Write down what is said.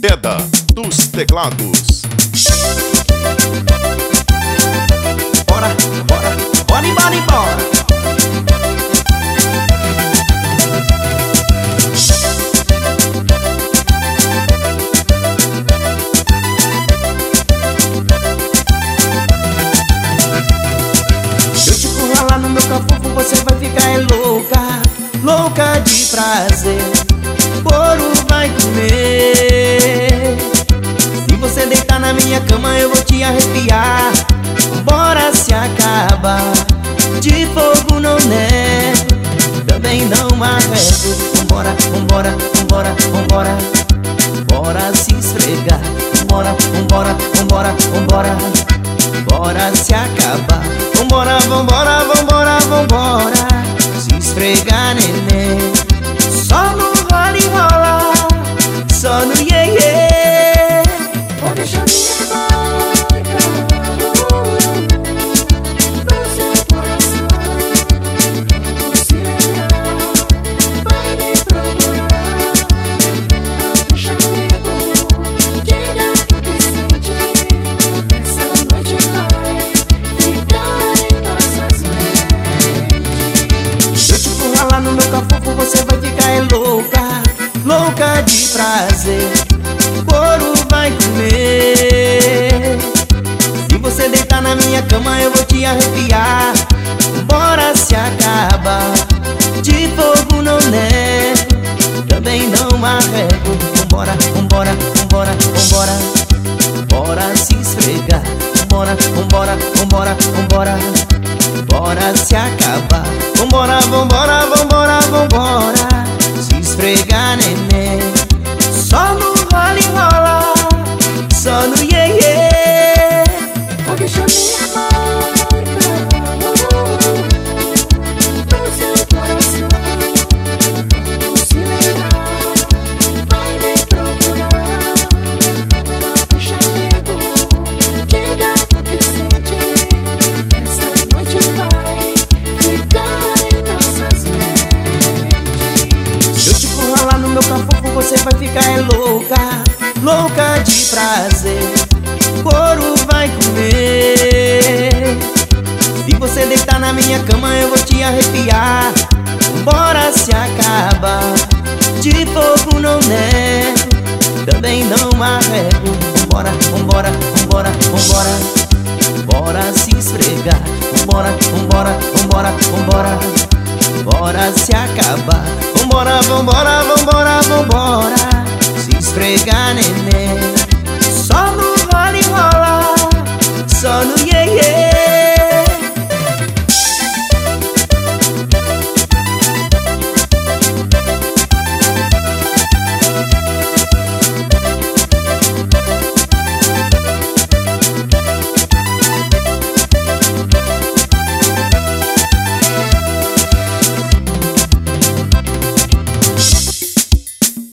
Queda dos Teclados. Bora, bora, bora, embora, embora. Eu te currar no meu cafofo, você vai ficar louca, louca de prazer. Boro vai comer. Se você deitar na minha cama eu vou te arrepiar. Bora se acaba, de fogo não nego, também não arrego. Vambora, vambora, vambora, vambora. Bora se esfregar. Vambora, vambora, vambora, vambora. Bora se acabar. Vambora, vambora, vambora, vambora. Se esfregar, neném. Só no rola e rola, só no iê iê. Vou deixar minha boca no seu coração. Se ligar, vai me procurar. Deixa comigo, diga o que sente. Essa noite vai ficar em nossas mentes. Eu te currar no meu cafofo, você vai ficar louca, louca de prazer. Boro vai comer. Se você deitar na minha cama eu vou te arrepiar. Bora se acaba, de fogo não nego, também não arrego. Vambora, vambora, vambora, vambora. Bora se esfregar. Vambora, vambora, vambora, vambora. Bora se acabar. Vambora, vambora, vambora, vambora. Se esfregar, neném. Só no rola e rola, só no iê iê. Vou deixar minha marca no seu coração. Se ligar, vai me procurar. Deixa comigo, diga o que sente. Essa noite vai ficar em nossas mentes. Eu te currar no meu cafofo, você vai ficar louca, louca de prazer. Boro vai comer. Se você deitar na minha cama eu vou te arrepiar. Bora se acaba, de fogo não nego, também não arrego. Vambora, vambora, vambora, vambora. Bora se esfregar. Vambora, vambora, vambora, vambora. Bora se acabar. Vambora, vambora, vambora, vambora. Se esfregar, neném.